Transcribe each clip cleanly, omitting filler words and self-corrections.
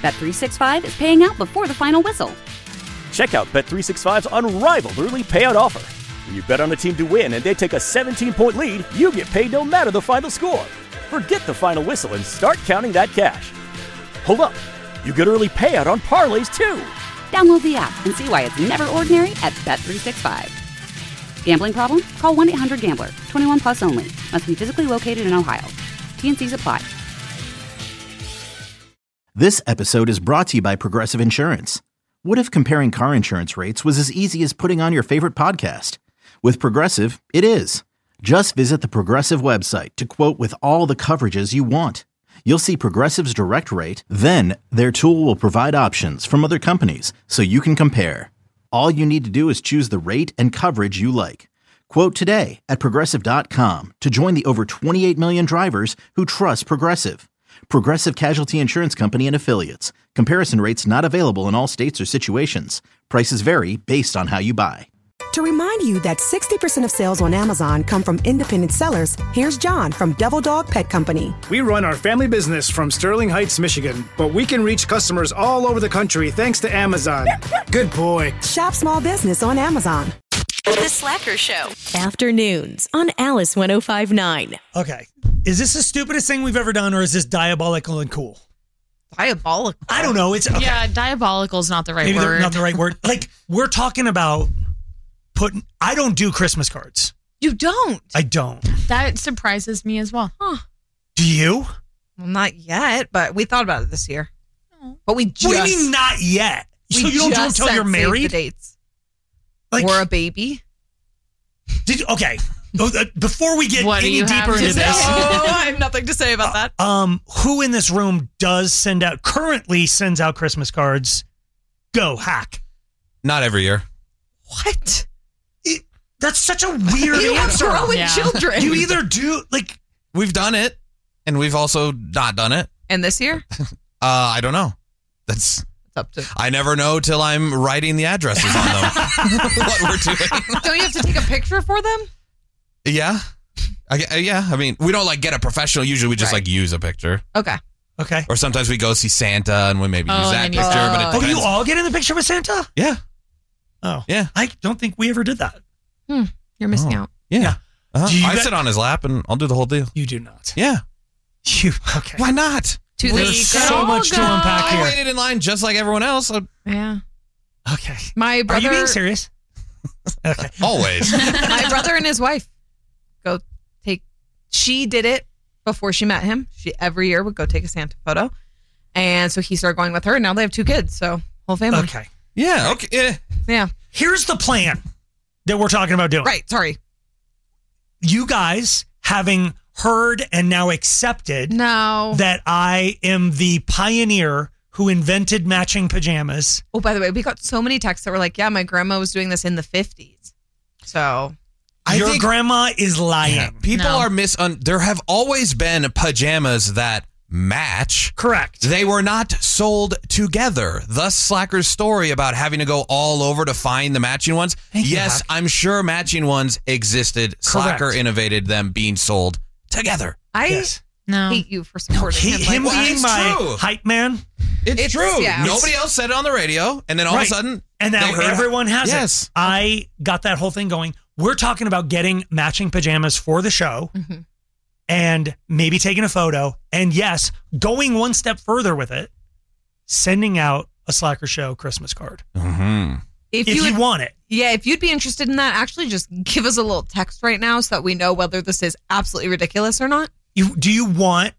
Bet365 is paying out before the final whistle. Check out Bet365's unrivaled early payout offer. When you bet on a team to win and they take a 17-point lead, you get paid no matter the final score. Forget the final whistle and start counting that cash. Hold up. You get early payout on parlays, too. Download the app and see why it's never ordinary at Bet365. Gambling problem? Call 1-800-GAMBLER. 21 plus only. Must be physically located in Ohio. T&Cs apply. This episode is brought to you by Progressive Insurance. What if comparing car insurance rates was as easy as putting on your favorite podcast? With Progressive, it is. Just visit the Progressive website to quote with all the coverages you want. You'll see Progressive's direct rate, then their tool will provide options from other companies so you can compare. All you need to do is choose the rate and coverage you like. Quote today at Progressive.com to join the over 28 million drivers who trust Progressive. Progressive Casualty Insurance Company and Affiliates. Comparison rates not available in all states or situations. Prices vary based on how you buy. To remind you that 60% of sales on Amazon come from independent sellers, here's John from Devil Dog Pet Company. We run our family business from Sterling Heights, Michigan, but we can reach customers all over the country thanks to Amazon. Good boy. Shop small business on Amazon. The Slacker Show. Afternoons on Alice 105.9. Okay. Is this the stupidest thing we've ever done, or is this diabolical and cool? Diabolical? I don't know. It's okay. Yeah, diabolical is not the right Maybe word. not the right word. Like, we're talking about I don't do Christmas cards. You don't? I don't. That surprises me as well. Huh. Do you? Well, not yet, but we thought about it this year. Oh. But we just... What do you mean not yet? So you don't do it until you're married? The dates. Like, or a baby? Okay. Before we get any deeper into this. I have nothing to say about that. Who in this room currently sends out Christmas cards? Go, hack. Not every year. What? That's such a weird you answer. You have growing children. You either do, We've done it, and we've also not done it. And this year? I don't know. That's up to... I never know till I'm writing the addresses on them. What we're doing. Don't you have to take a picture for them? Yeah. I mean, we don't get a professional. Usually we just use a picture. Okay. Okay. Or sometimes we go see Santa and we maybe use that picture. But it depends. you all get in the picture with Santa? Yeah. Oh. Yeah. I don't think we ever did that. You're missing out. Yeah. I sit on his lap and I'll do the whole deal. You do not. Yeah. Okay. Why not? There's so much to unpack here. I waited in line just like everyone else. Yeah. Okay. My brother... Are you being serious? Okay. Always. My brother and his wife she did it before she met him. She every year would go take a Santa photo. And so he started going with her, and now they have 2 kids, so whole family. Okay. Yeah, okay. Yeah. Here's the plan that we're talking about doing. Right, sorry. You guys, having heard and now accepted that I am the pioneer who invented matching pajamas. Oh, by the way, we got so many texts that were like, yeah, my grandma was doing this in the 50s. So... Your grandma is lying. Yeah, people are there have always been pajamas that match. Correct. They were not sold together. Thus Slacker's story about having to go all over to find the matching ones. Yes, I'm sure matching ones existed. Correct. Slacker innovated them being sold together. I hate you for supporting him. Being my hype man. It's true. Yeah. Nobody else said it on the radio, and then all of a sudden... And now everyone has it. Yes. I got that whole thing going. We're talking about getting matching pajamas for the show and maybe taking a photo. And yes, going one step further with it, sending out a Slacker Show Christmas card. Mm-hmm. If you want it. Yeah, if you'd be interested in that, actually just give us a little text right now so that we know whether this is absolutely ridiculous or not. Do you want,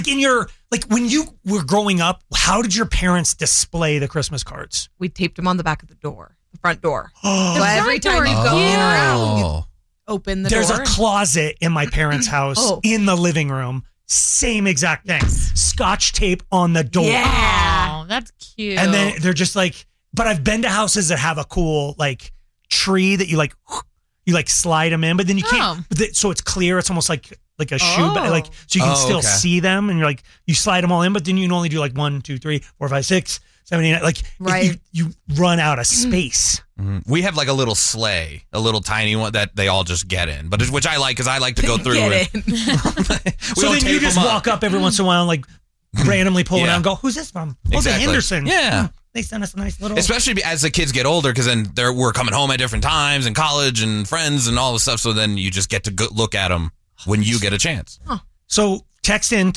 when you were growing up, how did your parents display the Christmas cards? We taped them on the back of the door, the front door. Oh. So every time you go in or out, you open the door. There's a closet in my parents' house in the living room. Same exact thing. Scotch tape on the door. Yeah. Oh, that's cute. And then they're just but I've been to houses that have a cool tree that you slide them in, but then you can't. So it's clear. It's almost like a shoe, but so you can still see them, and you slide them all in, but then you can only do 1, 2, 3, 4, 5, 6, 7, 8. Right. You run out of space. Mm-hmm. We have a little sleigh, a little tiny one that they all just get in, which I like because I like to go through it. So then you just walk up every once in a while and randomly pull it Yeah. out and go, who's this from? Oh, Exactly. the Henderson. Yeah. They sent us a nice little... Especially as the kids get older, because then we're coming home at different times and college and friends and all this stuff. So then you just get to look at them when you get a chance. Huh. So text in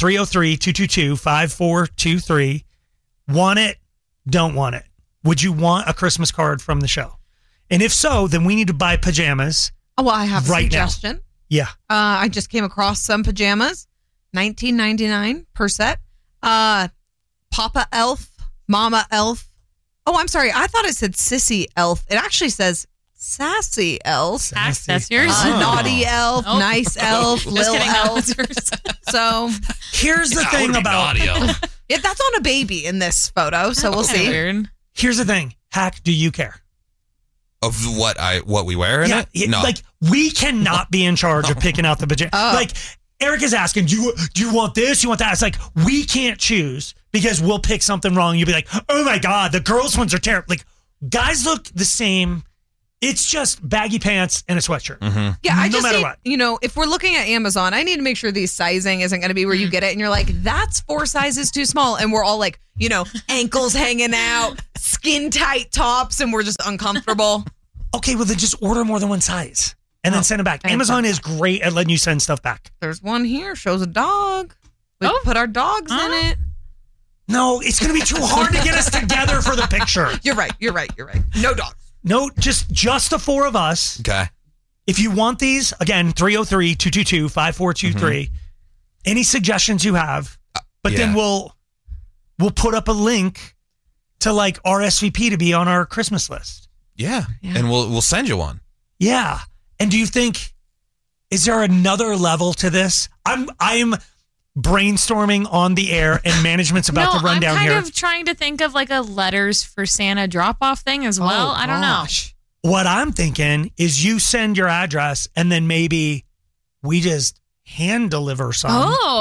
303-222-5423. Want it, don't want it. Would you want a Christmas card from the show? And if so, then we need to buy pajamas. Oh, well, I have a suggestion. Now. Yeah. I just came across some pajamas, $19.99 per set. Papa Elf, Mama Elf. Oh, I'm sorry. I thought it said Sissy Elf. It actually says Sassy Elf. That's yours. Naughty Elf, Nice Elf, Lil Elf. So here's the thing about yeah, that's on a baby in this photo. So we'll see. Weird. Here's the thing. Hack, do you care? Of what we wear? In it? No. Like we cannot be in charge of picking out the pajamas. Like Eric is asking, do you want this? You want that? It's like we can't choose because we'll pick something wrong. You'll be like, oh my God, the girls' ones are terrible. Like guys look the same. It's just baggy pants and a sweatshirt. Mm-hmm. Yeah, I no just matter need, what. if we're looking at Amazon, I need to make sure the sizing isn't going to be where you get it and you're like, that's 4 sizes too small. And we're all like, ankles hanging out, skin tight tops, and we're just uncomfortable. Okay, well then just order more than one size and then send it back. Amazon is great at letting you send stuff back. There's one here, shows a dog. We put our dogs in it. No, it's going to be too hard to get us together for the picture. You're right. No dogs. No, just the 4 of us. Okay. If you want these, again, 303-222-5423. Any suggestions you have, but then we'll put up a link to like RSVP to be on our Christmas list. Yeah. And we'll send you one. Yeah. And do you think, is there another level to this? I'm brainstorming on the air and management's about to run down here. I'm kind of trying to think of like a letters for Santa drop-off thing as well. I don't know. What I'm thinking is you send your address and then maybe we just hand deliver some.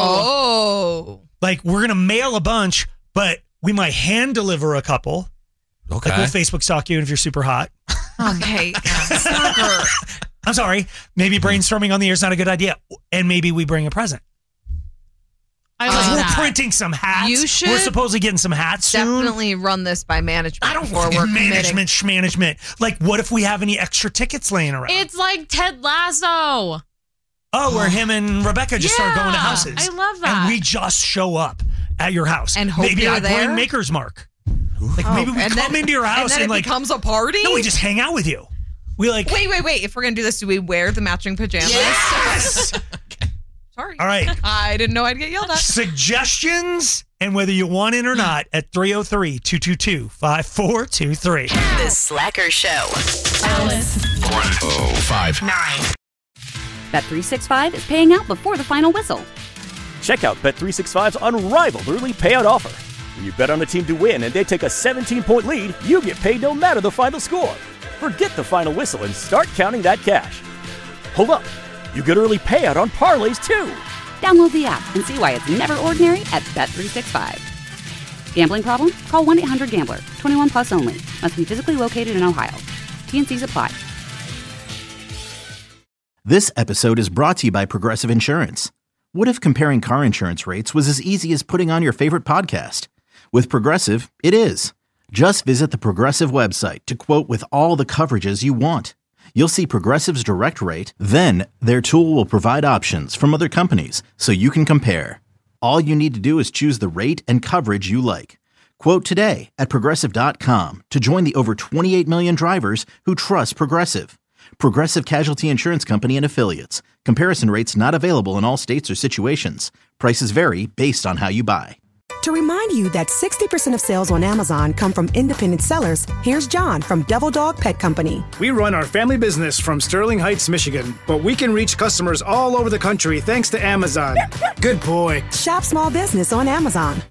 Oh. Like we're going to mail a bunch, but we might hand deliver a couple. Okay. Like we'll Facebook stalk you if you're super hot. Okay. Stalker. I'm sorry. Maybe brainstorming on the air is not a good idea. And maybe we bring a present. We're printing some hats. You should. We're supposedly getting some hats soon. Definitely run this by management. I don't want management. Like, what if we have any extra tickets laying around? It's like Ted Lasso. Oh, where him and Rebecca just start going to houses. I love that. And we just show up at your house. And hope maybe you're I there? bring Maker's Mark. Like maybe we come into your house and like it becomes a party? No, we just hang out with you. We like Wait. If we're gonna do this, do we wear the matching pajamas? Yes! Sorry. All right. I didn't know I'd get yelled at. Suggestions and whether you want it or not at 303-222-5423. The Slacker Show. Alice. 1059. Bet365 is paying out before the final whistle. Check out Bet365's unrivaled early payout offer. When you bet on a team to win and they take a 17-point lead, you get paid no matter the final score. Forget the final whistle and start counting that cash. Hold up. You get early payout on parlays, too. Download the app and see why it's never ordinary at Bet365. Gambling problem? Call 1-800-GAMBLER. 21 plus only. Must be physically located in Ohio. T&Cs apply. This episode is brought to you by Progressive Insurance. What if comparing car insurance rates was as easy as putting on your favorite podcast? With Progressive, it is. Just visit the Progressive website to quote with all the coverages you want. You'll see Progressive's direct rate, then their tool will provide options from other companies so you can compare. All you need to do is choose the rate and coverage you like. Quote today at Progressive.com to join the over 28 million drivers who trust Progressive. Progressive Casualty Insurance Company and Affiliates. Comparison rates not available in all states or situations. Prices vary based on how you buy. To remind you that 60% of sales on Amazon come from independent sellers, here's John from Devil Dog Pet Company. We run our family business from Sterling Heights, Michigan, but we can reach customers all over the country thanks to Amazon. Good boy. Shop small business on Amazon.